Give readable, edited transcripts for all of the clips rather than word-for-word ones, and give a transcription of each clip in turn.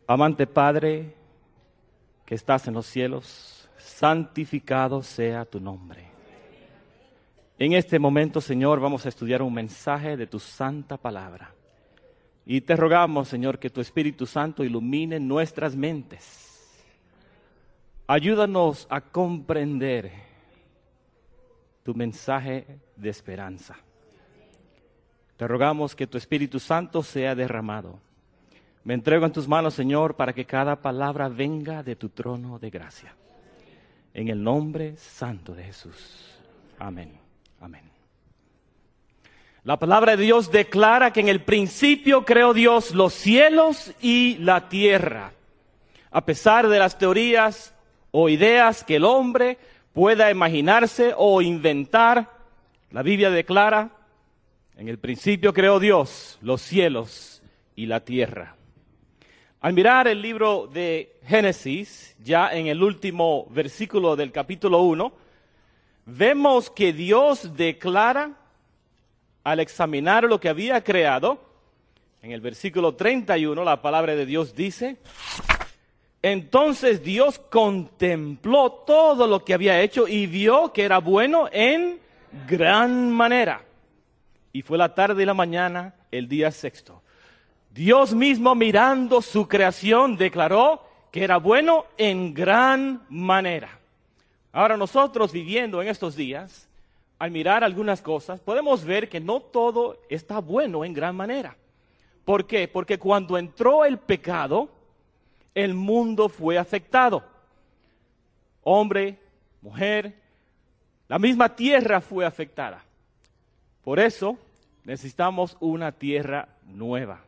Amante Padre, que estás en los cielos, santificado sea tu nombre. En este momento, Señor, vamos a estudiar un mensaje de tu santa palabra. Y te rogamos, Señor, que tu Espíritu Santo ilumine nuestras mentes. Ayúdanos a comprender tu mensaje de esperanza. Te rogamos que tu Espíritu Santo sea derramado. Me entrego en tus manos, Señor, para que cada palabra venga de tu trono de gracia. En el nombre santo de Jesús. Amén. Amén. La palabra de Dios declara que en el principio creó Dios los cielos y la tierra. A pesar de las teorías o ideas que el hombre pueda imaginarse o inventar, la Biblia declara, en el principio creó Dios los cielos y la tierra. Al mirar el libro de Génesis, ya en el último versículo del capítulo 1, vemos que Dios declara, al examinar lo que había creado, en el versículo 31, la palabra de Dios dice: entonces Dios contempló todo lo que había hecho y vio que era bueno en gran manera. Y fue la tarde y la mañana, el día sexto. Dios mismo, mirando su creación, declaró que era bueno en gran manera. Ahora nosotros, viviendo en estos días, al mirar algunas cosas, podemos ver que no todo está bueno en gran manera. ¿Por qué? Porque cuando entró el pecado, el mundo fue afectado. Hombre, mujer, la misma tierra fue afectada. Por eso necesitamos una tierra nueva.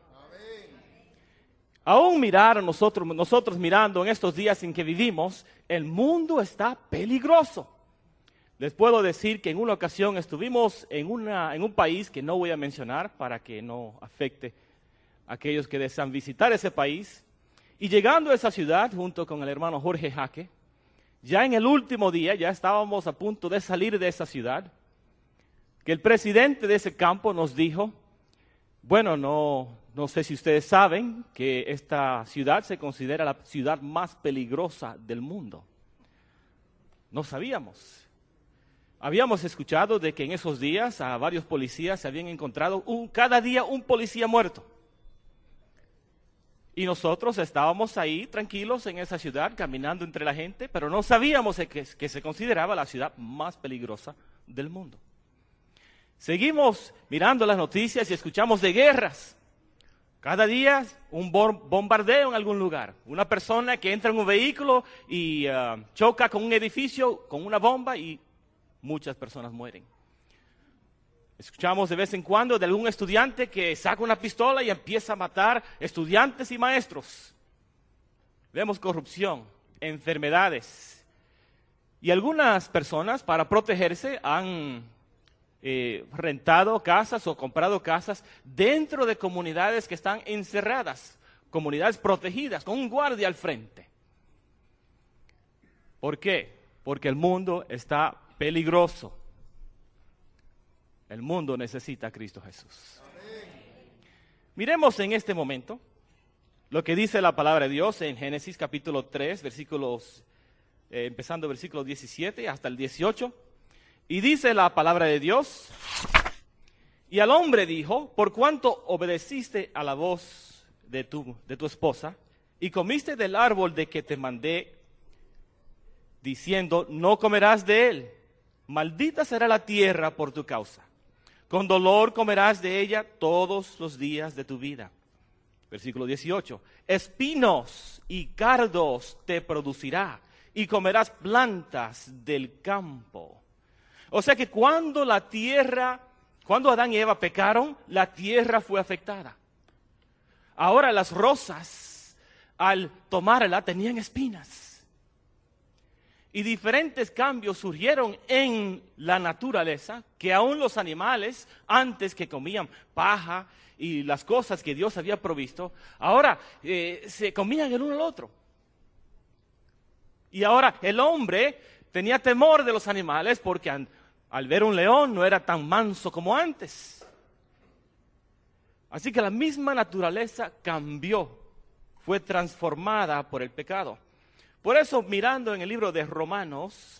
Aún mirar nosotros mirando en estos días en que vivimos, el mundo está peligroso. Les puedo decir que en una ocasión estuvimos en un país que no voy a mencionar para que no afecte a aquellos que desean visitar ese país. Y llegando a esa ciudad, junto con el hermano Jorge Jaque, ya en el último día, ya estábamos a punto de salir de esa ciudad, que el presidente de ese campo nos dijo: bueno, no sé si ustedes saben que esta ciudad se considera la ciudad más peligrosa del mundo. No sabíamos. Habíamos escuchado de que en esos días a varios policías se habían encontrado cada día un policía muerto. Y nosotros estábamos ahí tranquilos en esa ciudad, caminando entre la gente, pero no sabíamos que se consideraba la ciudad más peligrosa del mundo. Seguimos mirando las noticias y escuchamos de guerras. Cada día un bombardeo en algún lugar. Una persona que entra en un vehículo y choca con un edificio con una bomba y muchas personas mueren. Escuchamos de vez en cuando de algún estudiante que saca una pistola y empieza a matar estudiantes y maestros. Vemos corrupción, enfermedades. Y algunas personas, para protegerse, han rentado casas o comprado casas dentro de comunidades que están encerradas, comunidades protegidas, con un guardia al frente. ¿Por qué? Porque el mundo está peligroso. El mundo necesita a Cristo Jesús. Miremos en este momento lo que dice la palabra de Dios en Génesis capítulo 3, empezando versículo 17 hasta el 18. Y dice la palabra de Dios: y al hombre dijo: por cuanto obedeciste a la voz de tu esposa y comiste del árbol de que te mandé, diciendo: no comerás de él, maldita será la tierra por tu causa. Con dolor comerás de ella todos los días de tu vida. Versículo 18. Espinos y cardos te producirá, y comerás plantas del campo. O sea que cuando Adán y Eva pecaron, la tierra fue afectada. Ahora las rosas, al tomarla, tenían espinas. Y diferentes cambios surgieron en la naturaleza, que aún los animales, antes que comían paja y las cosas que Dios había provisto, ahora se comían el uno al otro. Y ahora el hombre tenía temor de los animales porque al ver un león no era tan manso como antes. Así que la misma naturaleza cambió fue transformada por el pecado. Por eso, mirando en el libro de Romanos,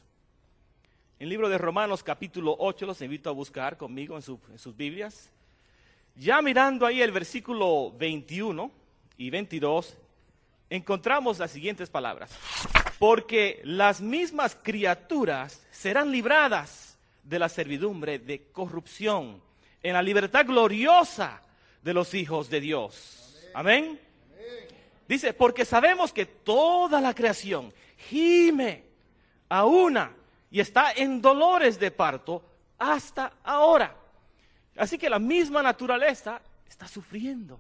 capítulo 8, los invito a buscar conmigo en sus Biblias. Ya mirando ahí el versículo 21 y 22, encontramos las siguientes palabras. Porque las mismas criaturas serán libradas de la servidumbre de corrupción en la libertad gloriosa de los hijos de Dios. Amén. Dice, porque sabemos que toda la creación gime a una y está en dolores de parto hasta ahora. Así que la misma naturaleza está sufriendo.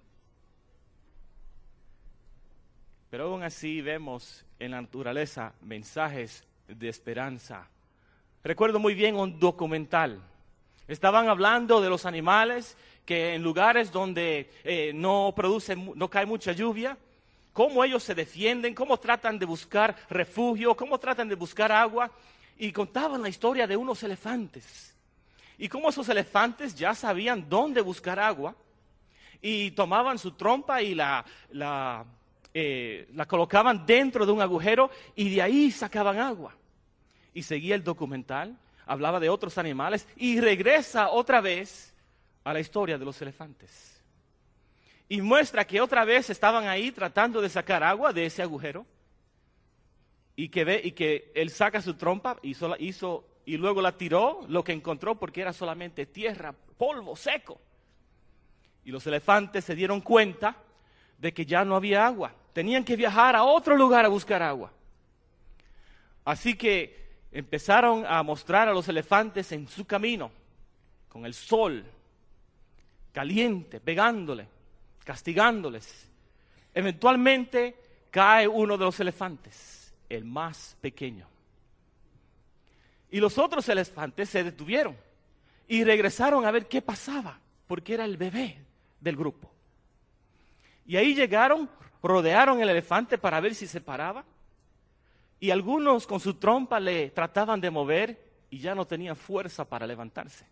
Pero aún así vemos en la naturaleza mensajes de esperanza. Recuerdo muy bien un documental. Estaban hablando de los animales que en lugares donde no cae mucha lluvia, cómo ellos se defienden, cómo tratan de buscar refugio, cómo tratan de buscar agua. Y contaban la historia de unos elefantes. Y cómo esos elefantes ya sabían dónde buscar agua. Y tomaban su trompa y la colocaban dentro de un agujero y de ahí sacaban agua. Y seguía el documental, hablaba de otros animales y regresa otra vez a la historia de los elefantes. Y muestra que otra vez estaban ahí tratando de sacar agua de ese agujero. Y que él saca su trompa y luego la tiró, lo que encontró porque era solamente tierra, polvo seco. Y los elefantes se dieron cuenta de que ya no había agua. Tenían que viajar a otro lugar a buscar agua. Así que empezaron a mostrar a los elefantes en su camino, con el sol caliente, pegándole, castigándoles. Eventualmente cae uno de los elefantes, el más pequeño. Y los otros elefantes se detuvieron y regresaron a ver qué pasaba, porque era el bebé del grupo. Y ahí llegaron, rodearon el elefante para ver si se paraba. Y algunos con su trompa le trataban de mover y ya no tenían fuerza para levantarse.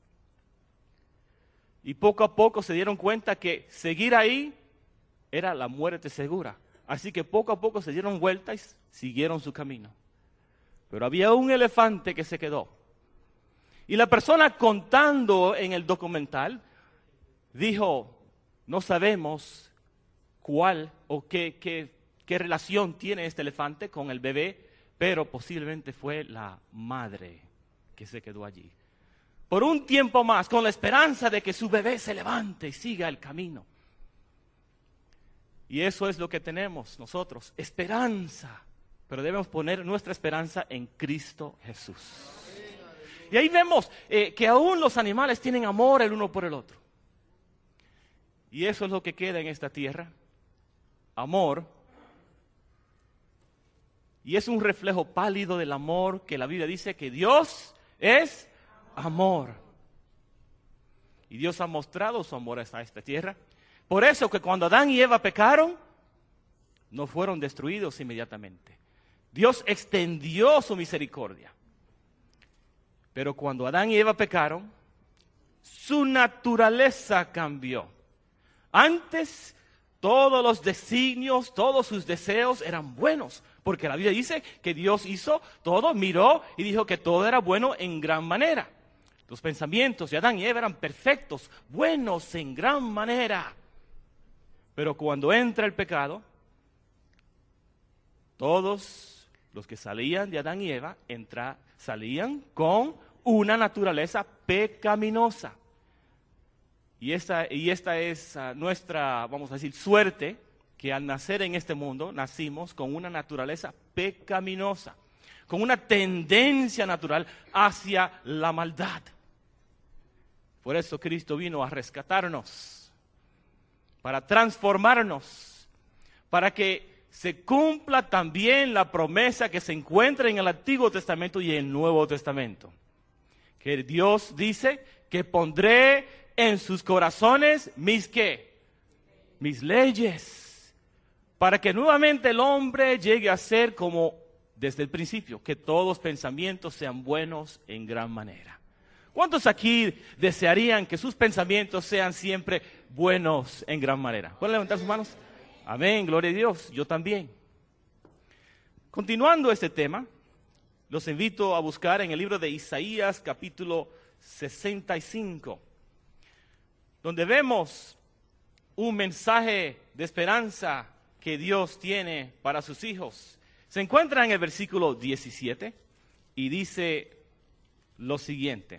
Y poco a poco se dieron cuenta que seguir ahí era la muerte segura. Así que poco a poco se dieron vuelta y siguieron su camino. Pero había un elefante que se quedó. Y la persona contando en el documental dijo, no sabemos cuál o qué relación tiene este elefante con el bebé, pero posiblemente fue la madre que se quedó allí. Por un tiempo más, con la esperanza de que su bebé se levante y siga el camino. Y eso es lo que tenemos nosotros, esperanza. Pero debemos poner nuestra esperanza en Cristo Jesús. Y ahí vemos que aún los animales tienen amor el uno por el otro. Y eso es lo que queda en esta tierra, amor. Y es un reflejo pálido del amor que la Biblia dice que Dios es amor. Y Dios ha mostrado su amor a esta tierra. Por eso que cuando Adán y Eva pecaron, no fueron destruidos inmediatamente. Dios extendió su misericordia. Pero cuando Adán y Eva pecaron, su naturaleza cambió. Antes, todos los designios, todos sus deseos eran buenos. Porque la Biblia dice que Dios hizo todo, miró y dijo que todo era bueno en gran manera. Los pensamientos de Adán y Eva eran perfectos, buenos en gran manera. Pero cuando entra el pecado, todos los que salían de Adán y Eva salían con una naturaleza pecaminosa. Y esta es nuestra, vamos a decir, suerte, que al nacer en este mundo nacimos con una naturaleza pecaminosa, con una tendencia natural hacia la maldad. Por eso Cristo vino a rescatarnos, para transformarnos, para que se cumpla también la promesa que se encuentra en el Antiguo Testamento y en el Nuevo Testamento. Que Dios dice que pondré en sus corazones mis leyes, para que nuevamente el hombre llegue a ser como desde el principio, que todos los pensamientos sean buenos en gran manera. ¿Cuántos aquí desearían que sus pensamientos sean siempre buenos en gran manera? ¿Pueden levantar sus manos? Amén, gloria a Dios, yo también. Continuando este tema, los invito a buscar en el libro de Isaías, capítulo 65, donde vemos un mensaje de esperanza que Dios tiene para sus hijos. Se encuentra en el versículo 17 y dice lo siguiente: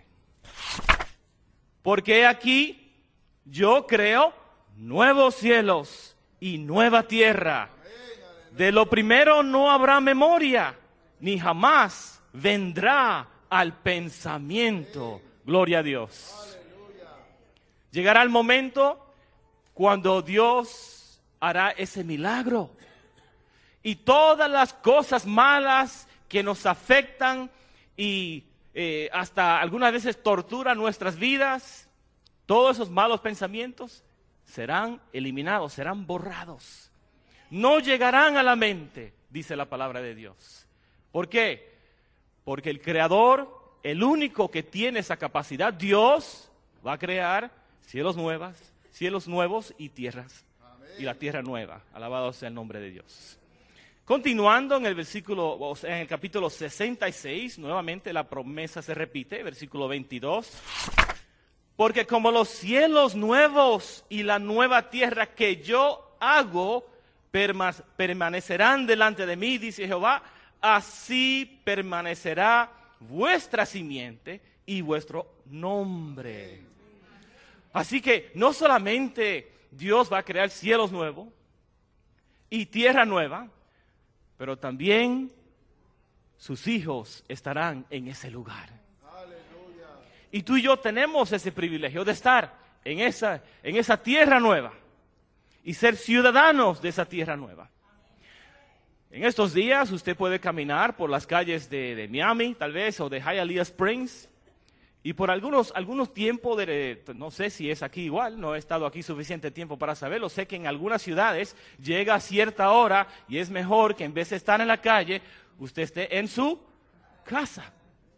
porque aquí yo creo nuevos cielos y nueva tierra. De lo primero no habrá memoria, ni jamás vendrá al pensamiento. Gloria a Dios. Llegará el momento cuando Dios hará ese milagro. Y todas las cosas malas que nos afectan y hasta algunas veces torturan nuestras vidas, todos esos malos pensamientos serán eliminados, serán borrados. No llegarán a la mente, dice la palabra de Dios. ¿Por qué? Porque el Creador, el único que tiene esa capacidad, Dios, va a crear cielos nuevos y tierras. Amén. Y la tierra nueva. Alabado sea el nombre de Dios. Continuando en el capítulo 66, nuevamente la promesa se repite, versículo 22. Porque como los cielos nuevos y la nueva tierra que yo hago permanecerán delante de mí, dice Jehová, así permanecerá vuestra simiente y vuestro nombre. Así que no solamente Dios va a crear cielos nuevos y tierra nueva, pero también sus hijos estarán en ese lugar. Aleluya. Y tú y yo tenemos ese privilegio de estar en esa tierra nueva y ser ciudadanos de esa tierra nueva. En estos días usted puede caminar por las calles de Miami, tal vez, o de Hialeah Springs, y por algunos tiempos, no sé si es aquí igual, no he estado aquí suficiente tiempo para saberlo, sé que en algunas ciudades llega a cierta hora y es mejor que en vez de estar en la calle, usted esté en su casa.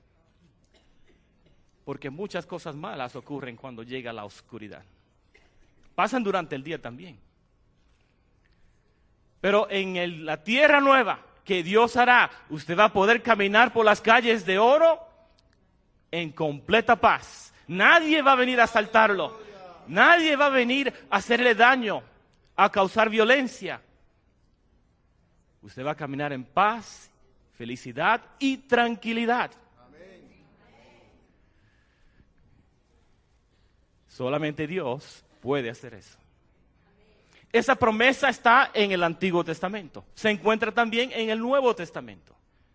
Porque muchas cosas malas ocurren cuando llega la oscuridad. Pasan durante el día también. Pero en la tierra nueva que Dios hará, usted va a poder caminar por las calles de oro en completa paz. Nadie va a venir a asaltarlo. Nadie va a venir a hacerle daño, a causar violencia. Usted va a caminar en paz, felicidad y tranquilidad. Solamente Dios puede hacer eso. Esa promesa está en el Antiguo Testamento. Se encuentra también en el Nuevo Testamento.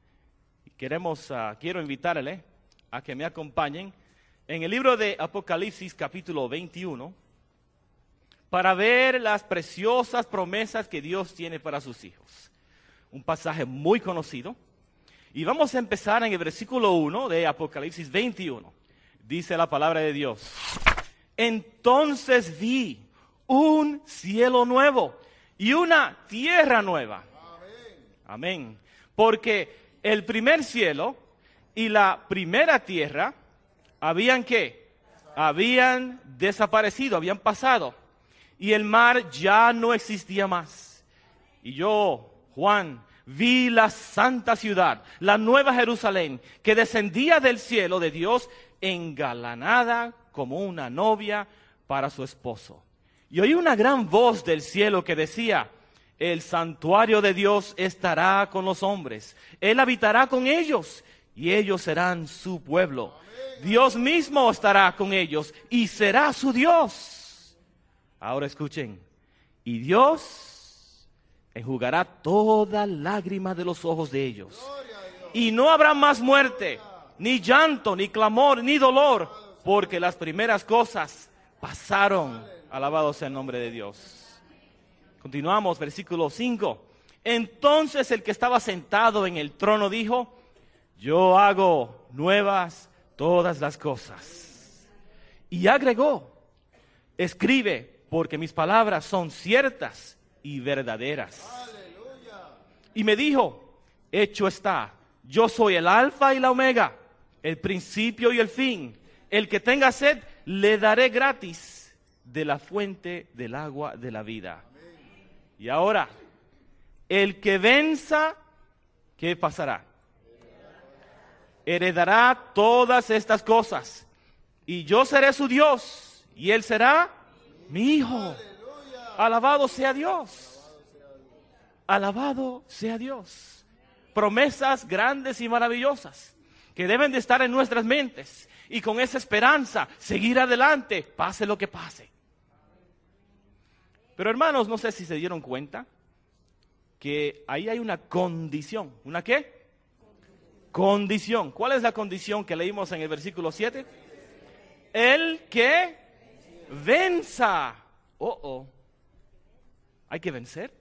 Quiero invitarle a que me acompañen en el libro de Apocalipsis capítulo 21 para ver las preciosas promesas que Dios tiene para sus hijos. Un pasaje muy conocido. Y vamos a empezar en el versículo 1 de Apocalipsis 21. Dice la palabra de Dios: entonces vi un cielo nuevo y una tierra nueva. Amén. Porque el primer cielo y la primera tierra habían desaparecido, habían pasado, y el mar ya no existía más. Y yo, Juan, vi la santa ciudad, la nueva Jerusalén, que descendía del cielo de Dios, engalanada como una novia para su esposo. Y oí una gran voz del cielo que decía: el santuario de Dios estará con los hombres, Él habitará con ellos, y ellos serán su pueblo. Dios mismo estará con ellos, y será su Dios. Ahora escuchen: y Dios enjugará toda lágrima de los ojos de ellos. Y no habrá más muerte, ni llanto, ni clamor, ni dolor, porque las primeras cosas pasaron. Alabado sea el nombre de Dios. Continuamos, versículo 5. Entonces el que estaba sentado en el trono dijo: yo hago nuevas todas las cosas. Y agregó: escribe, porque mis palabras son ciertas y verdaderas. ¡Aleluya! Y me dijo: hecho está, yo soy el alfa y la omega, el principio y el fin. El que tenga sed, le daré gratis de la fuente del agua de la vida. Y ahora, el que venza, ¿qué pasará? Heredará todas estas cosas. Y yo seré su Dios, y él será mi hijo. Alabado sea Dios. Alabado sea Dios. Promesas grandes y maravillosas que deben de estar en nuestras mentes. Y con esa esperanza, seguir adelante, pase lo que pase. Pero hermanos, no sé si se dieron cuenta que ahí hay una condición. ¿Una qué? Condición. ¿Cuál es la condición que leímos en el versículo 7? El que venza. ¿Hay que vencer?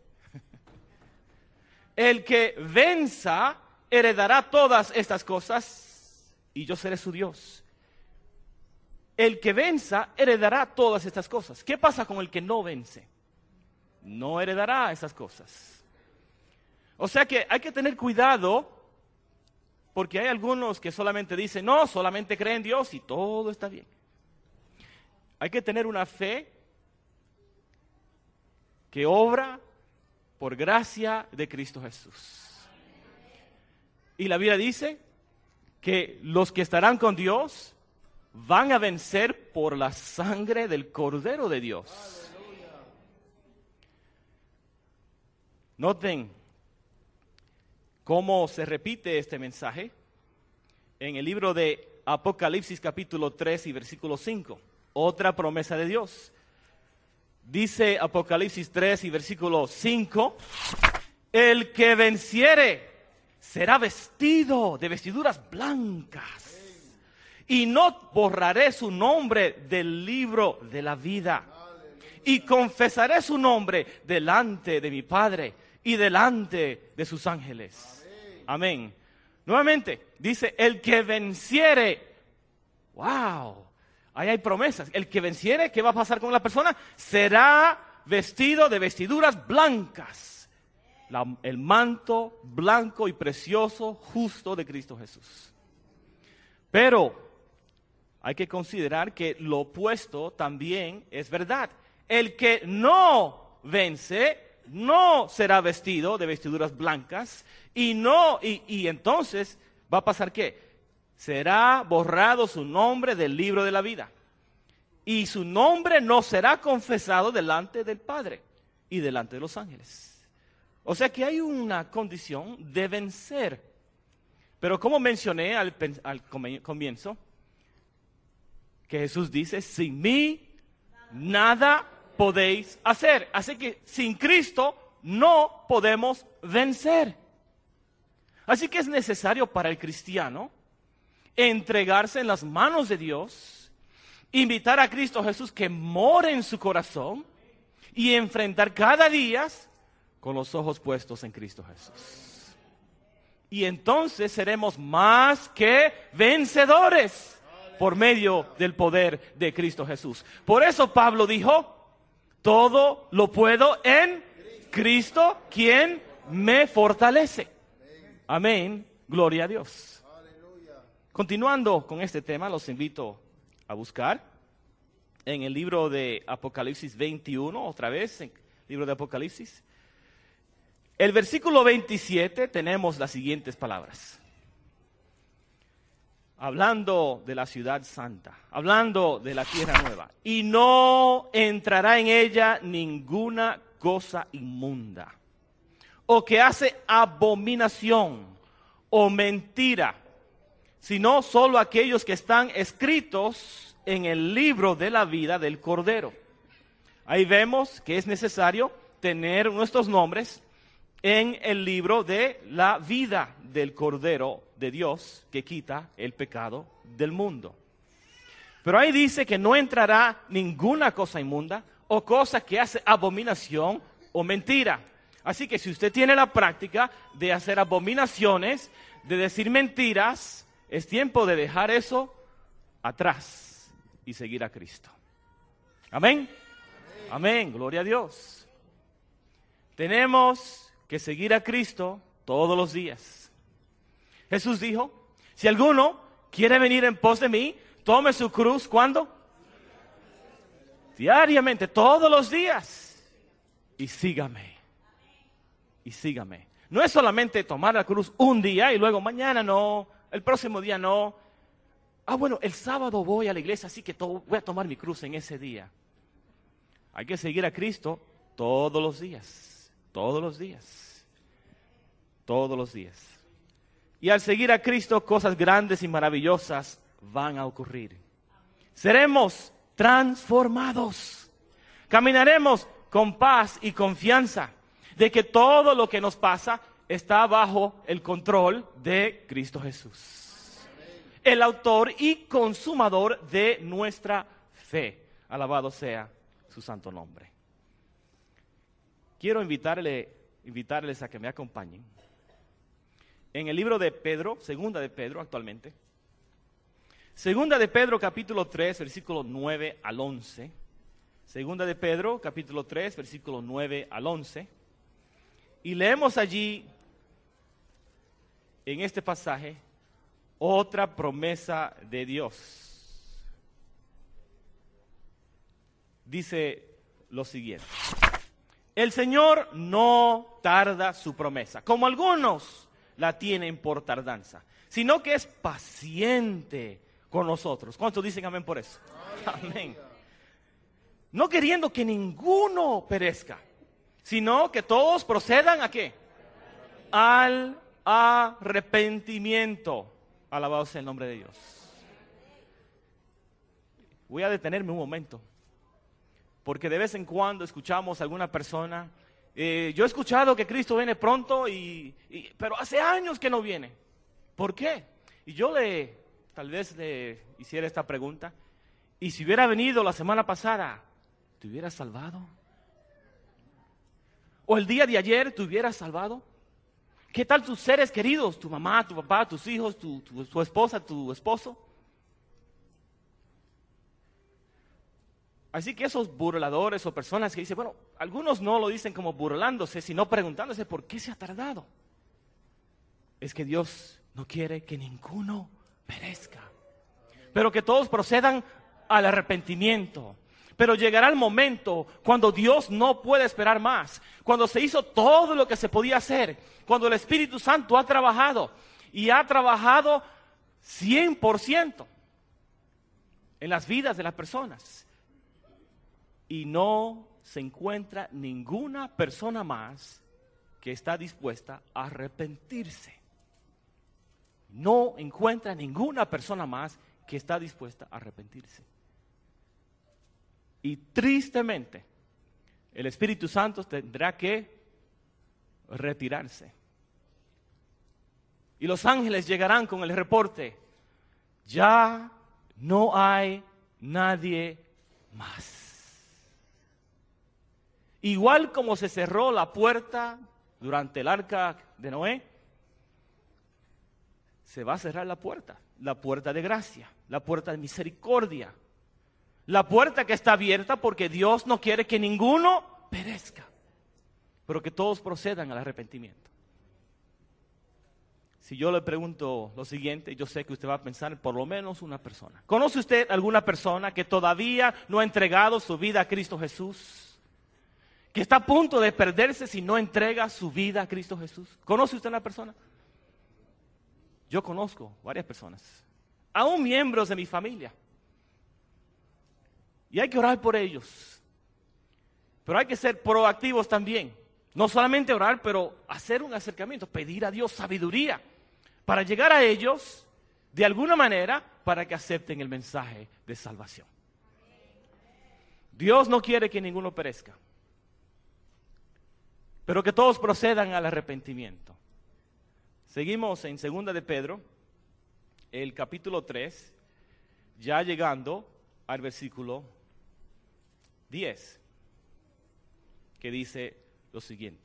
El que venza heredará todas estas cosas y yo seré su Dios. El que venza heredará todas estas cosas. ¿Qué pasa con el que no vence? No heredará esas cosas. O sea que hay que tener cuidado, porque hay algunos que solamente dicen, no, solamente creen en Dios y todo está bien. Hay que tener una fe que obra por gracia de Cristo Jesús. Y la Biblia dice que los que estarán con Dios van a vencer por la sangre del Cordero de Dios. Noten cómo se repite este mensaje en el libro de Apocalipsis capítulo 3 y versículo 5. Otra promesa de Dios. Dice Apocalipsis 3 y versículo 5, el que venciere será vestido de vestiduras blancas y no borraré su nombre del libro de la vida y confesaré su nombre delante de mi Padre y delante de sus ángeles. Amén. Nuevamente, dice, el que venciere, wow, ahí hay promesas. El que venciere, ¿qué va a pasar con la persona? Será vestido de vestiduras blancas. El manto blanco y precioso, justo de Cristo Jesús. Pero hay que considerar que lo opuesto también es verdad. El que no vence no será vestido de vestiduras blancas y entonces va a pasar ¿qué? Será borrado su nombre del libro de la vida y su nombre no será confesado delante del Padre y delante de los ángeles. O sea que hay una condición de vencer. Pero como mencioné al comienzo, que Jesús dice, sin mí nada podéis hacer. Así que sin Cristo no podemos vencer. Así que es necesario para el cristiano entregarse en las manos de Dios, invitar a Cristo Jesús que more en su corazón y enfrentar cada día con los ojos puestos en Cristo Jesús. Y entonces seremos más que vencedores por medio del poder de Cristo Jesús. Por eso Pablo dijo, todo lo puedo en Cristo, quien me fortalece. Amén. Gloria a Dios. Continuando con este tema, los invito a buscar en el libro de Apocalipsis 21, otra vez, en el libro de Apocalipsis. El versículo 27 tenemos las siguientes palabras. Hablando de la ciudad santa, hablando de la tierra nueva. Y no entrará en ella ninguna cosa inmunda, o que hace abominación, o mentira, sino solo aquellos que están escritos en el libro de la vida del Cordero. Ahí vemos que es necesario tener nuestros nombres en el libro de la vida del Cordero de Dios que quita el pecado del mundo. Pero ahí dice que no entrará ninguna cosa inmunda o cosa que hace abominación o mentira. Así que si usted tiene la práctica de hacer abominaciones, de decir mentiras, es tiempo de dejar eso atrás y seguir a Cristo. Amén. Amén. Gloria a Dios. Tenemos que seguir a Cristo todos los días. Jesús dijo, si alguno quiere venir en pos de mí, tome su cruz, ¿cuándo? Diariamente, todos los días, y sígame. y sígame. No es solamente tomar la cruz un día y luego mañana no, el próximo día no. Bueno, el sábado voy a la iglesia, así que voy a tomar mi cruz en ese día. Hay que seguir a Cristo todos los días, todos los días, todos los días. Y al seguir a Cristo, cosas grandes y maravillosas van a ocurrir. Seremos transformados. Caminaremos con paz y confianza de que todo lo que nos pasa está bajo el control de Cristo Jesús, el autor y consumador de nuestra fe. Alabado sea su santo nombre. Quiero invitarles a que me acompañen en el libro de Pedro, segunda de Pedro actualmente. Segunda de Pedro capítulo 3, versículo 9 al 11. Segunda de Pedro capítulo 3, versículo 9 al 11. Y leemos allí, en este pasaje, otra promesa de Dios. Dice lo siguiente: el Señor no tarda su promesa, como algunos la tienen por tardanza, sino que es paciente con nosotros. ¿Cuántos dicen amén por eso? Amén. No queriendo que ninguno perezca, sino que todos procedan ¿a qué? Al arrepentimiento. Alabado sea el nombre de Dios. Voy a detenerme un momento, porque de vez en cuando escuchamos a alguna persona, yo he escuchado que Cristo viene pronto, pero hace años que no viene. ¿Por qué? Y yo tal vez le hiciera esta pregunta: ¿y si hubiera venido la semana pasada, te hubieras salvado? ¿O el día de ayer te hubieras salvado? ¿Qué tal tus seres queridos, tu mamá, tu papá, tus hijos, tu esposa, tu esposo? Así que esos burladores o personas que dicen, bueno, algunos no lo dicen como burlándose, sino preguntándose por qué se ha tardado. Es que Dios no quiere que ninguno perezca, pero que todos procedan al arrepentimiento. Pero llegará el momento cuando Dios no puede esperar más, cuando se hizo todo lo que se podía hacer, cuando el Espíritu Santo ha trabajado y ha trabajado 100% en las vidas de las personas. Y no se encuentra ninguna persona más que está dispuesta a arrepentirse. No encuentra ninguna persona más que está dispuesta a arrepentirse. Y tristemente, el Espíritu Santo tendrá que retirarse. Y los ángeles llegarán con el reporte: ya no hay nadie más. Igual como se cerró la puerta durante el arca de Noé, se va a cerrar la puerta de gracia, la puerta de misericordia, la puerta que está abierta porque Dios no quiere que ninguno perezca, pero que todos procedan al arrepentimiento. Si yo le pregunto lo siguiente, yo sé que usted va a pensar en por lo menos una persona. ¿Conoce usted alguna persona que todavía no ha entregado su vida a Cristo Jesús? Que está a punto de perderse si no entrega su vida a Cristo Jesús. ¿Conoce usted una persona? Yo conozco varias personas, aún miembros de mi familia. Y hay que orar por ellos. Pero hay que ser proactivos también. No solamente orar, pero hacer un acercamiento, pedir a Dios sabiduría para llegar a ellos de alguna manera para que acepten el mensaje de salvación. Dios no quiere que ninguno perezca, pero que todos procedan al arrepentimiento. Seguimos en 2 de Pedro, el capítulo 3, ya llegando al versículo 10, que dice lo siguiente: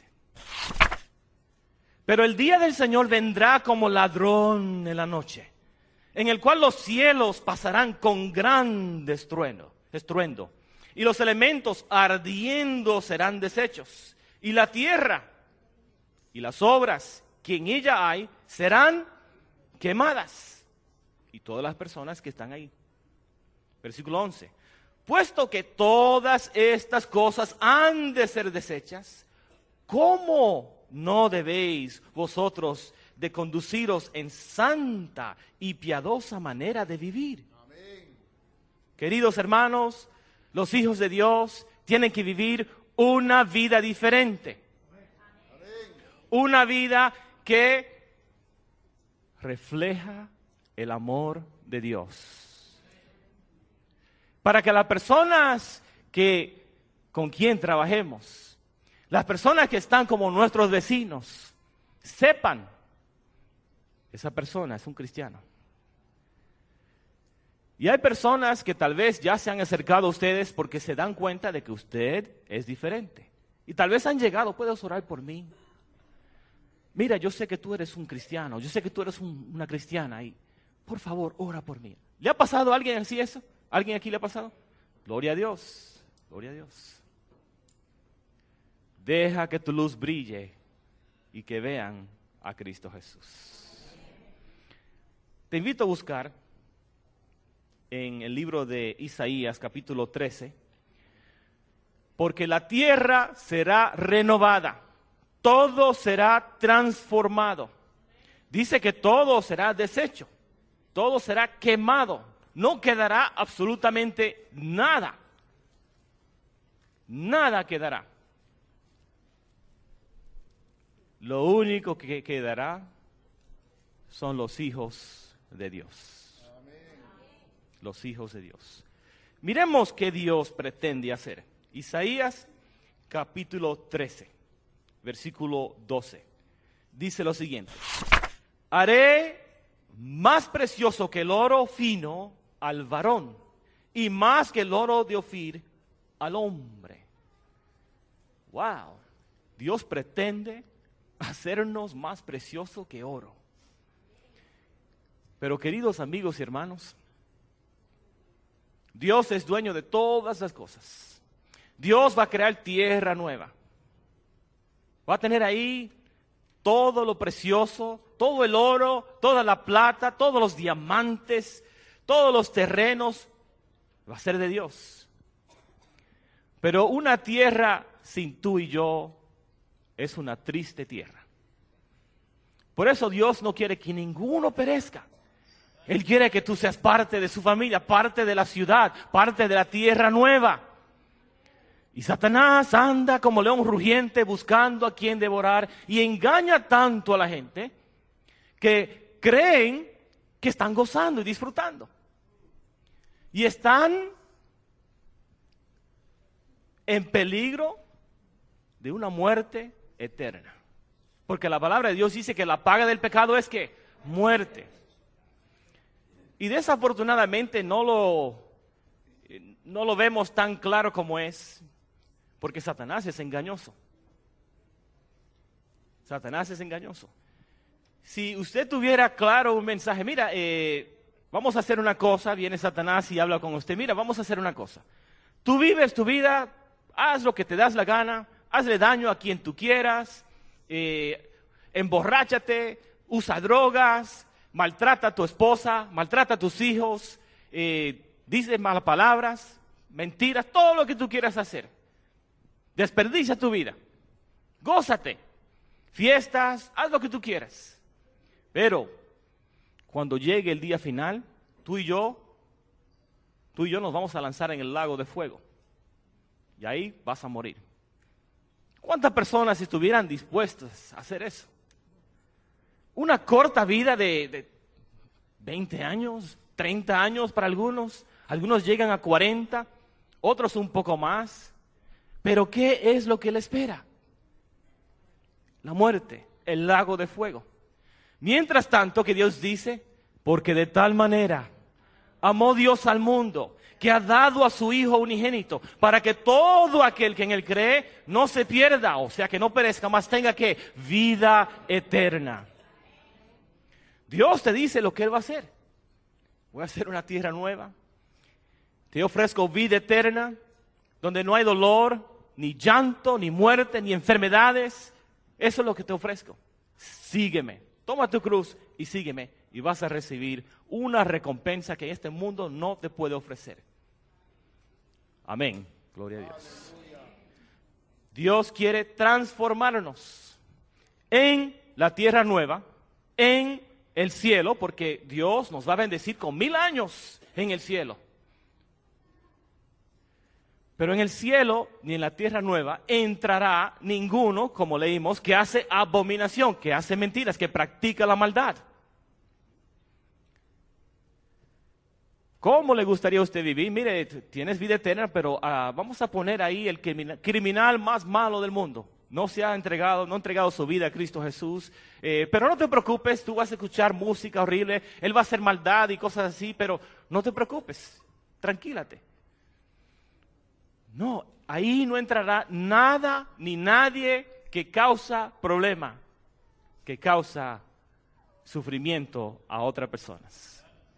pero el día del Señor vendrá como ladrón en la noche, en el cual los cielos pasarán con gran estruendo, y los elementos ardiendo serán deshechos, y la tierra y las obras que en ella hay serán quemadas, y todas las personas que están ahí. Versículo 11: puesto que todas estas cosas han de ser deshechas, ¿cómo no debéis vosotros de conduciros en santa y piadosa manera de vivir. Amén. Queridos hermanos, los hijos de Dios tienen que vivir una vida diferente. Amén. Una vida que refleja el amor de Dios. Para que las personas con quien trabajemos, las personas que están como nuestros vecinos, sepan, esa persona es un cristiano. Y hay personas que tal vez ya se han acercado a ustedes porque se dan cuenta de que usted es diferente. Y tal vez han llegado, ¿puedes orar por mí? Mira, yo sé que tú eres un cristiano, yo sé que tú eres una cristiana y por favor, ora por mí. ¿Le ha pasado a alguien así eso? ¿Alguien aquí le ha pasado? Gloria a Dios, gloria a Dios. Deja que tu luz brille y que vean a Cristo Jesús. Te invito a buscar en el libro de Isaías, capítulo 13, porque la tierra será renovada, todo será transformado. Dice que todo será deshecho, todo será quemado, no quedará absolutamente nada. Nada quedará. Lo único que quedará son los hijos de Dios. Amén. Los hijos de Dios. Miremos qué Dios pretende hacer. Isaías capítulo 13, versículo 12. Dice lo siguiente: haré más precioso que el oro fino al varón, y más que el oro de Ofir al hombre. Wow. Dios pretende hacernos más precioso que oro. Pero queridos amigos y hermanos, Dios es dueño de todas las cosas. Dios va a crear tierra nueva. Va a tener ahí todo lo precioso, todo el oro, toda la plata, todos los diamantes, todos los terrenos. Va a ser de Dios. Pero una tierra sin tú y yo es una triste tierra. Por eso Dios no quiere que ninguno perezca. Él quiere que tú seas parte de su familia, parte de la ciudad, parte de la tierra nueva. Y Satanás anda como león rugiente buscando a quien devorar y engaña tanto a la gente que creen que están gozando y disfrutando. Y están en peligro de una muerte eterna. Porque la palabra de Dios dice que la paga del pecado es ¿qué? Muerte. Y desafortunadamente no lo vemos tan claro como es, porque Satanás es engañoso. Satanás es engañoso. Si usted tuviera claro un mensaje, mira, vamos a hacer una cosa, viene Satanás y habla con usted, mira, vamos a hacer una cosa. Tú vives tu vida, haz lo que te das la gana, hazle daño a quien tú quieras, emborráchate, usa drogas, maltrata a tu esposa, maltrata a tus hijos, dice malas palabras, mentiras, todo lo que tú quieras hacer. Desperdicia tu vida, gózate, fiestas, haz lo que tú quieras. Pero cuando llegue el día final, tú y yo nos vamos a lanzar en el lago de fuego. Y ahí vas a morir. ¿Cuántas personas estuvieran dispuestas a hacer eso? Una corta vida de 20 años, 30 años para algunos. Algunos llegan a 40, otros un poco más. Pero ¿qué es lo que le espera? La muerte, el lago de fuego. Mientras tanto que Dios dice, porque de tal manera amó Dios al mundo, que ha dado a su Hijo unigénito, para que todo aquel que en él cree no se pierda, o sea, que no perezca, mas tenga que vida eterna. Dios te dice lo que Él va a hacer. Voy a hacer una tierra nueva. Te ofrezco vida eterna, donde no hay dolor, ni llanto, ni muerte, ni enfermedades. Eso es lo que te ofrezco. Sígueme. Toma tu cruz y sígueme. Y vas a recibir una recompensa que este mundo no te puede ofrecer. Amén. Gloria a Dios. Dios quiere transformarnos. en la tierra nueva, en el cielo, porque Dios nos va a bendecir con 1000 años en el cielo. Pero en el cielo, ni en la tierra nueva, entrará ninguno, como leímos, que hace abominación, que hace mentiras, que practica la maldad. ¿Cómo le gustaría a usted vivir? Mire, tienes vida eterna, pero vamos a poner ahí el criminal más malo del mundo. No ha entregado su vida a Cristo Jesús. Pero no te preocupes, tú vas a escuchar música horrible, él va a hacer maldad y cosas así, pero no te preocupes, tranquílate. No, ahí no entrará nada ni nadie que causa problema, que causa sufrimiento a otras personas.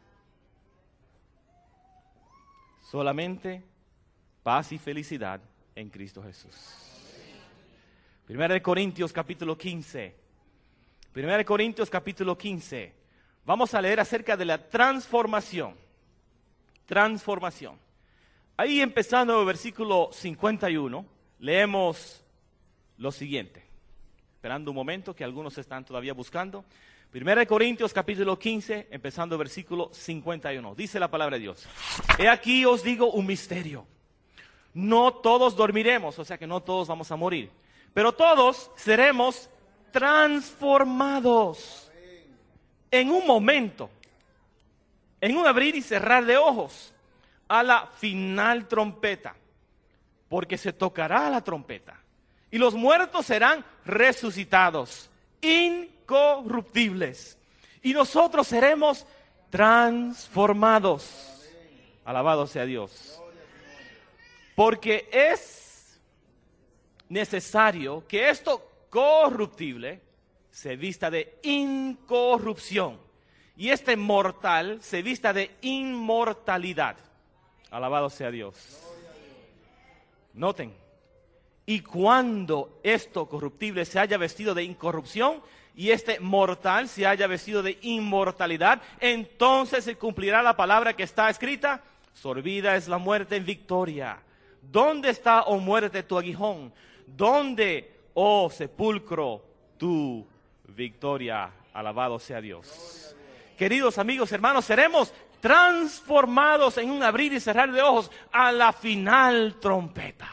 Solamente paz y felicidad en Cristo Jesús. Primera de Corintios capítulo 15. Primera de Corintios capítulo 15. Vamos a leer acerca de la transformación. Transformación. Ahí empezando en el versículo 51, leemos lo siguiente. Esperando un momento que algunos están todavía buscando. Primera de Corintios capítulo 15, empezando el versículo 51. Dice la palabra de Dios. He aquí os digo un misterio. No todos dormiremos, o sea que no todos vamos a morir. Pero todos seremos transformados en un momento, en un abrir y cerrar de ojos, a la final trompeta. Porque se tocará la trompeta. Y los muertos serán resucitados, incorruptibles, y nosotros seremos transformados. Alabado sea Dios. Porque es necesario que esto corruptible se vista de incorrupción y este mortal se vista de inmortalidad. Alabado sea Dios. Noten, y cuando esto corruptible se haya vestido de incorrupción y este mortal se haya vestido de inmortalidad, entonces se cumplirá la palabra que está escrita: sorbida es la muerte en victoria. ¿Dónde está, oh muerte, tu aguijón? ¿Dónde, oh sepulcro, tu victoria? Alabado sea Dios. Queridos amigos, hermanos, seremos transformados en un abrir y cerrar de ojos a la final trompeta.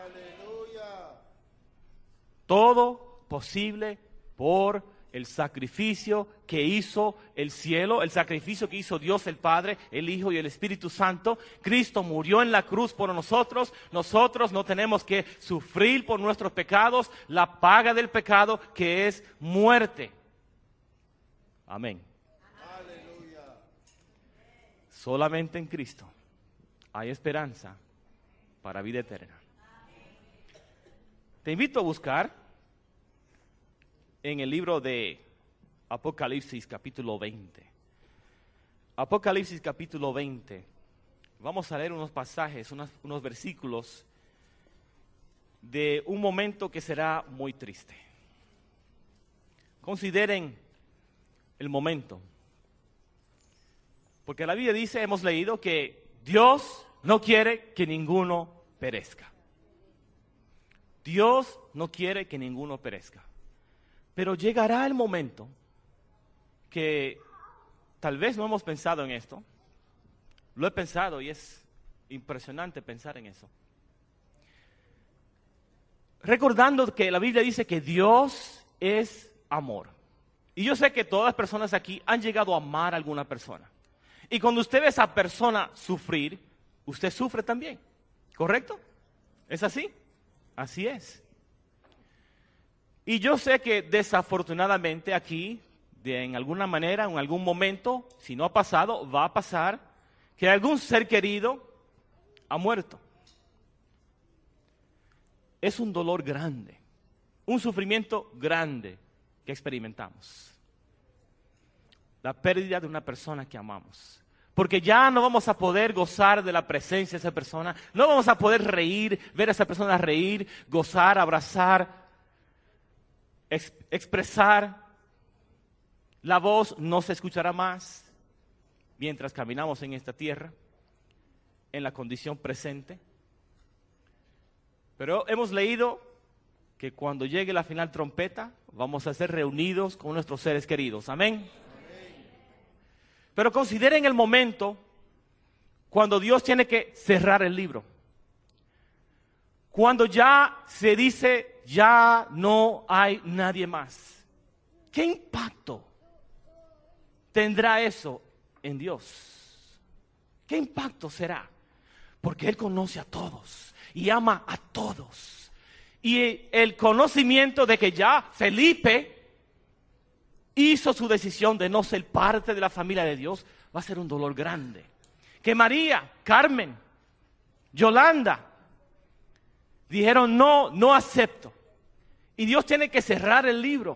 Todo posible por el sacrificio que hizo el cielo, el sacrificio que hizo Dios el Padre, el Hijo y el Espíritu Santo. Cristo murió en la cruz por nosotros. Nosotros no tenemos que sufrir por nuestros pecados la paga del pecado, que es muerte. Amén. Aleluya. Solamente en Cristo hay esperanza para vida eterna. Te invito a buscar en el libro de Apocalipsis capítulo 20. Apocalipsis capítulo 20. Vamos a leer unos pasajes, unos versículos de un momento que será muy triste. Consideren el momento. Porque la Biblia dice, hemos leído, que Dios no quiere que ninguno perezca. Dios no quiere que ninguno perezca. Pero llegará el momento que tal vez no hemos pensado en esto. Lo he pensado y es impresionante pensar en eso. Recordando que la Biblia dice que Dios es amor. Y yo sé que todas las personas aquí han llegado a amar a alguna persona. Y cuando usted ve a esa persona sufrir, usted sufre también. ¿Correcto? ¿Es así? Así es. Y yo sé que desafortunadamente aquí, en alguna manera, en algún momento, si no ha pasado, va a pasar, que algún ser querido ha muerto. Es un dolor grande, un sufrimiento grande que experimentamos. La pérdida de una persona que amamos. Porque ya no vamos a poder gozar de la presencia de esa persona, no vamos a poder reír, ver a esa persona reír, gozar, abrazar, expresar. La voz no se escuchará más mientras caminamos en esta tierra, en la condición presente. Pero hemos leído que cuando llegue la final trompeta vamos a ser reunidos con nuestros seres queridos. Amén. Pero consideren el momento cuando Dios tiene que cerrar el libro. Cuando ya se dice, ya no hay nadie más. ¿Qué impacto tendrá eso en Dios? ¿Qué impacto será? Porque Él conoce a todos y ama a todos. Y el conocimiento de que ya Felipe hizo su decisión de no ser parte de la familia de Dios va a ser un dolor grande. Que María, Carmen, Yolanda dijeron no acepto. Y Dios tiene que cerrar el libro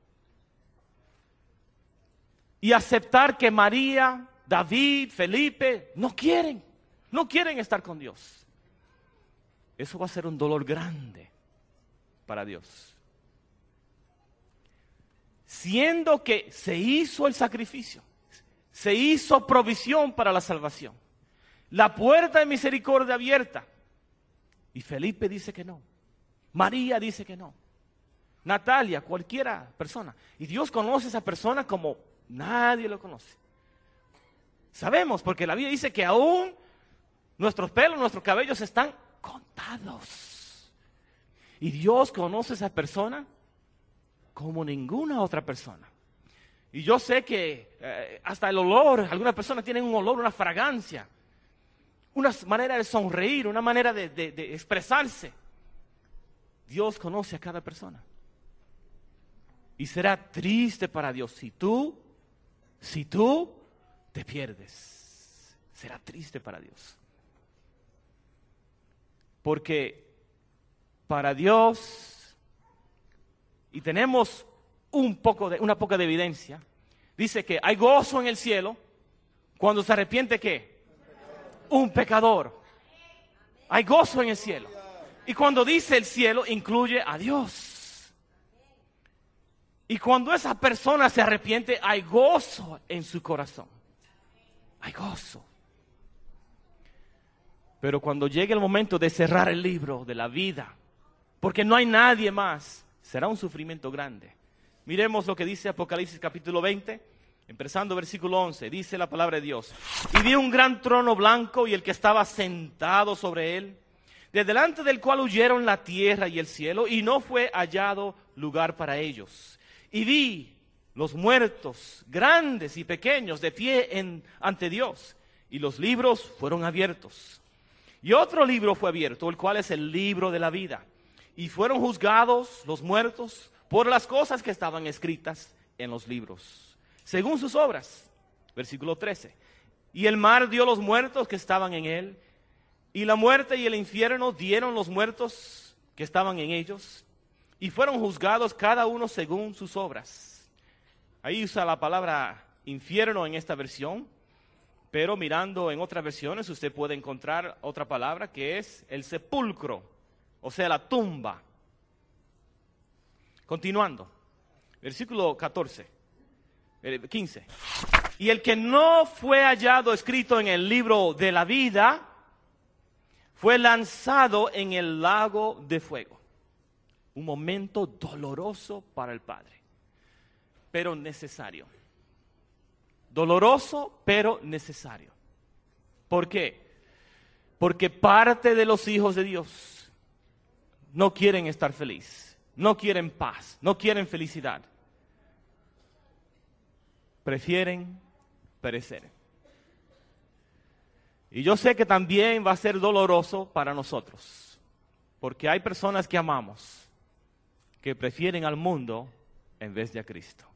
y aceptar que María, David, Felipe no quieren estar con Dios. Eso va a ser un dolor grande para Dios. Siendo que se hizo el sacrificio, se hizo provisión para la salvación, la puerta de misericordia abierta, y Felipe dice que no, María dice que no, Natalia, cualquiera persona, y Dios conoce a esa persona como nadie lo conoce. Sabemos, porque la Biblia dice que aún nuestros pelos, nuestros cabellos están contados, y Dios conoce a esa persona como ninguna otra persona. Y yo sé que hasta el olor, algunas personas tienen un olor, una fragancia, una manera de sonreír, una manera de expresarse. Dios conoce a cada persona. Y será triste para Dios si tú te pierdes. Será triste para Dios. Porque para Dios, y tenemos una poca de evidencia, dice que hay gozo en el cielo cuando se arrepiente ¿qué? Un pecador. Hay gozo en el cielo. Y cuando dice el cielo, incluye a Dios. Y cuando esa persona se arrepiente, hay gozo en su corazón. Hay gozo. Pero cuando llegue el momento de cerrar el libro de la vida, porque no hay nadie más, será un sufrimiento grande. Miremos lo que dice Apocalipsis capítulo 20, empezando versículo 11. Dice la palabra de Dios: y vi un gran trono blanco y el que estaba sentado sobre él, de delante del cual huyeron la tierra y el cielo, y no fue hallado lugar para ellos. Y vi los muertos, grandes y pequeños, de pie ante Dios, y los libros fueron abiertos. Y otro libro fue abierto, el cual es el libro de la vida. Y fueron juzgados los muertos por las cosas que estaban escritas en los libros, según sus obras. Versículo 13. Y el mar dio los muertos que estaban en él, y la muerte y el infierno dieron los muertos que estaban en ellos, y fueron juzgados cada uno según sus obras. Ahí usa la palabra infierno en esta versión, pero mirando en otras versiones usted puede encontrar otra palabra que es el sepulcro, o sea, la tumba. Continuando, versículo 15. Y el que no fue hallado escrito en el libro de la vida fue lanzado en el lago de fuego. Un momento doloroso para el Padre, pero necesario. Doloroso, pero necesario. ¿Por qué? Porque parte de los hijos de Dios no quieren estar felices. No quieren paz, no quieren felicidad. Prefieren perecer. Y yo sé que también va a ser doloroso para nosotros, porque hay personas que amamos que prefieren al mundo en vez de a Cristo.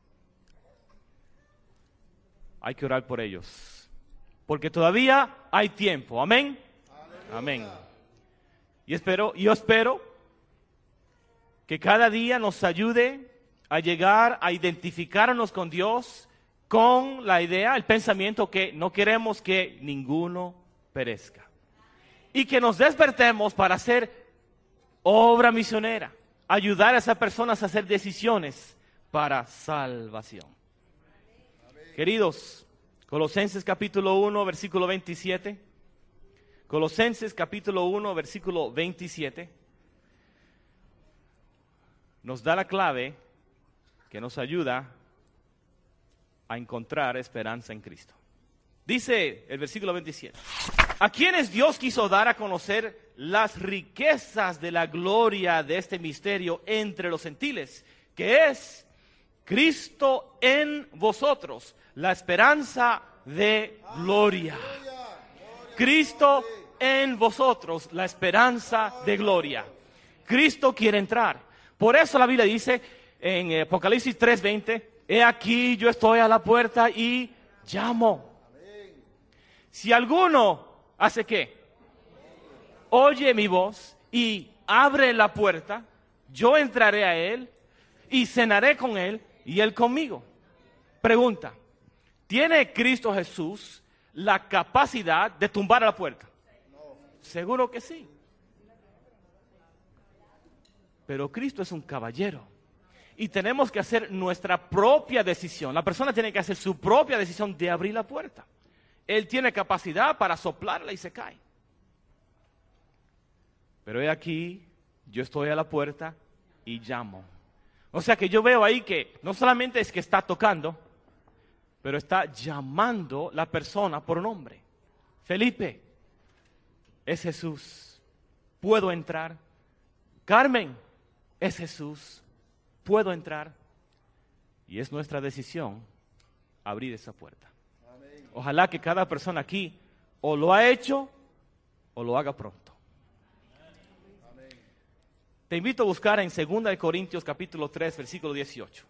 Hay que orar por ellos, porque todavía hay tiempo. Amén. Amén. Y yo espero que cada día nos ayude a llegar a identificarnos con Dios, con la idea, el pensamiento que no queremos que ninguno perezca. Y que nos despertemos para hacer obra misionera, ayudar a esas personas a hacer decisiones para salvación. Queridos, Colosenses capítulo 1, versículo 27. Colosenses capítulo 1, versículo 27. nos da la clave que nos ayuda a encontrar esperanza en Cristo. Dice el versículo 27, a quienes Dios quiso dar a conocer las riquezas de la gloria de este misterio entre los gentiles, que es Cristo en vosotros, la esperanza de gloria. Cristo en vosotros, la esperanza de gloria. Cristo quiere entrar. Por eso la Biblia dice en Apocalipsis 3:20, he aquí yo estoy a la puerta y llamo. Si alguno hace ¿qué? Oye mi voz y abre la puerta, yo entraré a él y cenaré con él y él conmigo. Pregunta, ¿tiene Cristo Jesús la capacidad de tumbar a la puerta? Seguro que sí. Pero Cristo es un caballero y tenemos que hacer nuestra propia decisión. La persona tiene que hacer su propia decisión de abrir la puerta. Él tiene capacidad para soplarla y se cae. Pero he aquí, yo estoy a la puerta y llamo. O sea que yo veo ahí que no solamente es que está tocando, pero está llamando la persona por nombre. Felipe, es Jesús, ¿puedo entrar? Carmen, es Jesús, ¿puedo entrar? Y es nuestra decisión abrir esa puerta. Amén. Ojalá que cada persona aquí o lo ha hecho o lo haga pronto. Amén. Te invito a buscar en 2 Corintios capítulo 3, versículo 18.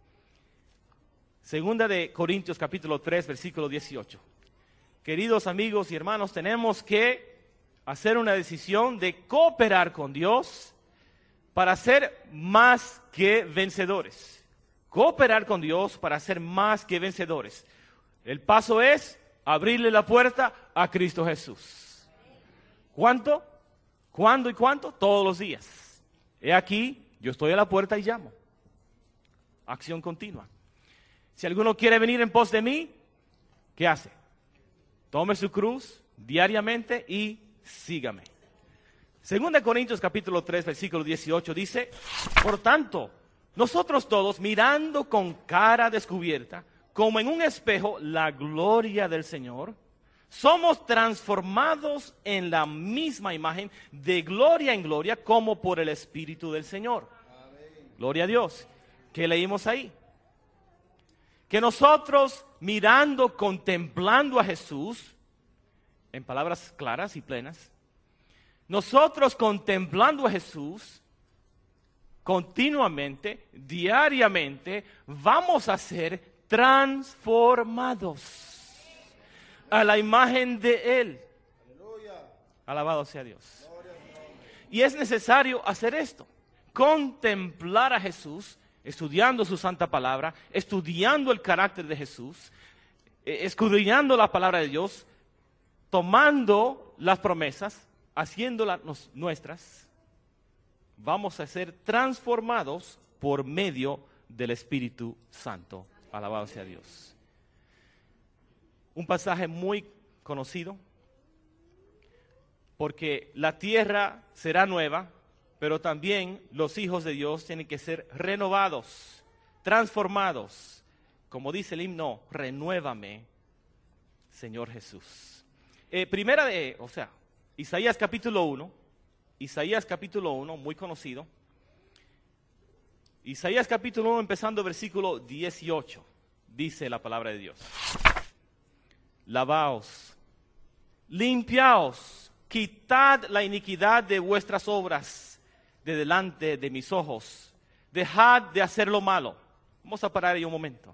2 Corintios capítulo 3, versículo 18. Queridos amigos y hermanos, tenemos que hacer una decisión de cooperar con Dios para ser más que vencedores. Cooperar con Dios para ser más que vencedores. El paso es abrirle la puerta a Cristo Jesús. ¿Cuánto? ¿Cuándo y cuánto? Todos los días. He aquí, yo estoy a la puerta y llamo. Acción continua. Si alguno quiere venir en pos de mí, ¿qué hace? Tome su cruz diariamente y sígame. 2 Corintios capítulo 3, versículo 18 dice, por tanto, nosotros todos mirando con cara descubierta, como en un espejo, la gloria del Señor, somos transformados en la misma imagen de gloria en gloria como por el Espíritu del Señor. Amén. Gloria a Dios. ¿Qué leímos ahí? Que nosotros mirando, contemplando a Jesús, en palabras claras y plenas, nosotros contemplando a Jesús, continuamente, diariamente, vamos a ser transformados a la imagen de Él. Alabado sea Dios. Y es necesario hacer esto, contemplar a Jesús, estudiando su santa palabra, estudiando el carácter de Jesús, escudriñando la palabra de Dios, tomando las promesas, haciéndolas nuestras, vamos a ser transformados por medio del Espíritu Santo. Alabado sea Dios. Un pasaje muy conocido, porque la tierra será nueva, pero también los hijos de Dios tienen que ser renovados, transformados. Como dice el himno, renuévame, Señor Jesús. Isaías capítulo 1, muy conocido. Isaías capítulo 1, empezando versículo 18, dice la palabra de Dios. Lavaos, limpiaos, quitad la iniquidad de vuestras obras de delante de mis ojos. Dejad de hacer lo malo. Vamos a parar ahí un momento.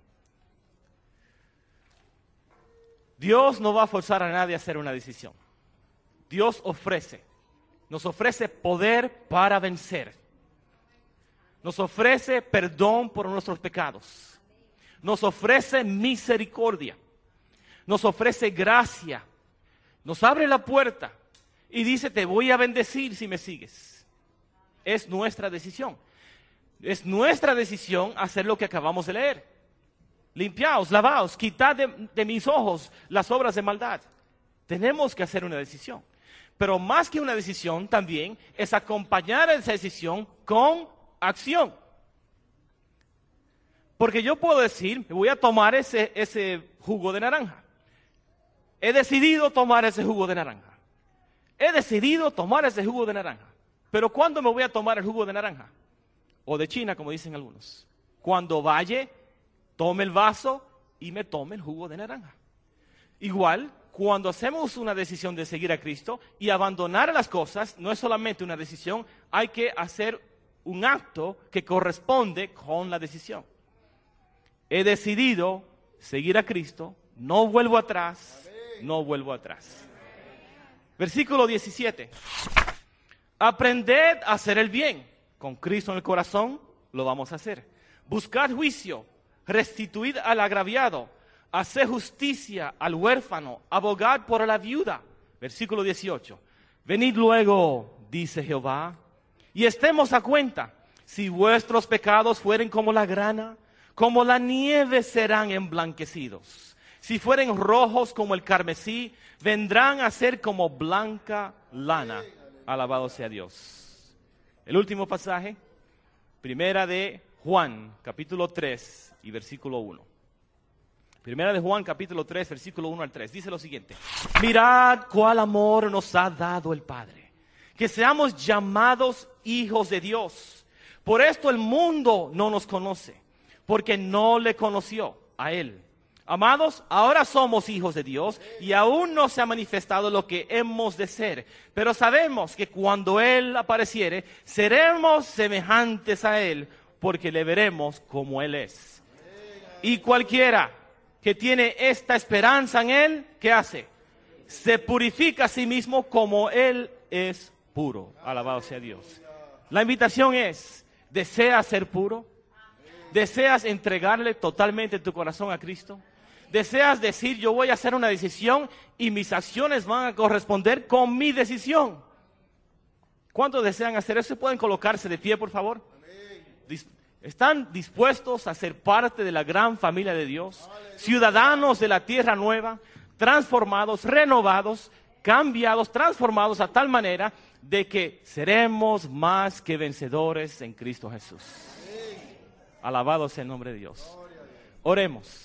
Dios no va a forzar a nadie a hacer una decisión. Dios nos ofrece poder para vencer. Nos ofrece perdón por nuestros pecados. Nos ofrece misericordia. Nos ofrece gracia. Nos abre la puerta y dice, te voy a bendecir si me sigues. Es nuestra decisión. Es nuestra decisión hacer lo que acabamos de leer. Limpiaos, lavaos, quitad de mis ojos las obras de maldad. Tenemos que hacer una decisión. Pero más que una decisión también es acompañar esa decisión con acción. Porque yo puedo decir, me voy a tomar ese jugo de naranja. He decidido tomar ese jugo de naranja. He decidido tomar ese jugo de naranja. Pero ¿cuándo me voy a tomar el jugo de naranja? O de China, como dicen algunos. Cuando vaya, tome el vaso y me tome el jugo de naranja. Igual, cuando hacemos una decisión de seguir a Cristo y abandonar las cosas, no es solamente una decisión, hay que hacer un acto que corresponde con la decisión. He decidido seguir a Cristo, no vuelvo atrás, no vuelvo atrás. Versículo 17. Aprended a hacer el bien. Con Cristo en el corazón lo vamos a hacer. Buscad juicio, restituid al agraviado, haced justicia al huérfano, abogad por la viuda. Versículo 18. Venid luego, dice Jehová, y estemos a cuenta. Si vuestros pecados fueren como la grana, como la nieve serán emblanquecidos. Si fueren rojos como el carmesí, vendrán a ser como blanca lana. Alabado sea Dios. El último pasaje, primera de Juan, capítulo 3 y versículo 1. Primera de Juan, capítulo 3, versículo 1 al 3. Dice lo siguiente. Mirad cuál amor nos ha dado el Padre, que seamos llamados hijos de Dios. Por esto el mundo no nos conoce, porque no le conoció a Él. Amados, ahora somos hijos de Dios y aún no se ha manifestado lo que hemos de ser. Pero sabemos que cuando Él apareciere, seremos semejantes a Él, porque le veremos como Él es. Y cualquiera que tiene esta esperanza en Él, ¿qué hace? Se purifica a sí mismo como Él es puro. Alabado sea Dios. La invitación es, ¿deseas ser puro? ¿Deseas entregarle totalmente tu corazón a Cristo? ¿Deseas decir, yo voy a hacer una decisión y mis acciones van a corresponder con mi decisión? ¿Cuántos desean hacer eso? ¿Pueden colocarse de pie, por favor? ¿Están dispuestos a ser parte de la gran familia de Dios? Ciudadanos de la tierra nueva, transformados, renovados, cambiados, transformados a tal manera de que seremos más que vencedores en Cristo Jesús. Alabado sea el nombre de Dios. Oremos.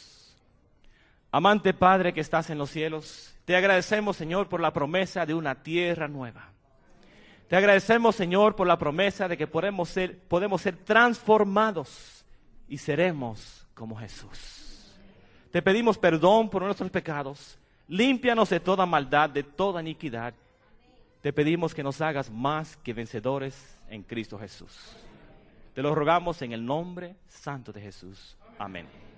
Amante Padre que estás en los cielos, te agradecemos, Señor, por la promesa de una tierra nueva. Te agradecemos, Señor, por la promesa de que podemos ser transformados y seremos como Jesús. Te pedimos perdón por nuestros pecados. Límpianos de toda maldad, de toda iniquidad. Te pedimos que nos hagas más que vencedores en Cristo Jesús. Te lo rogamos en el nombre santo de Jesús. Amén.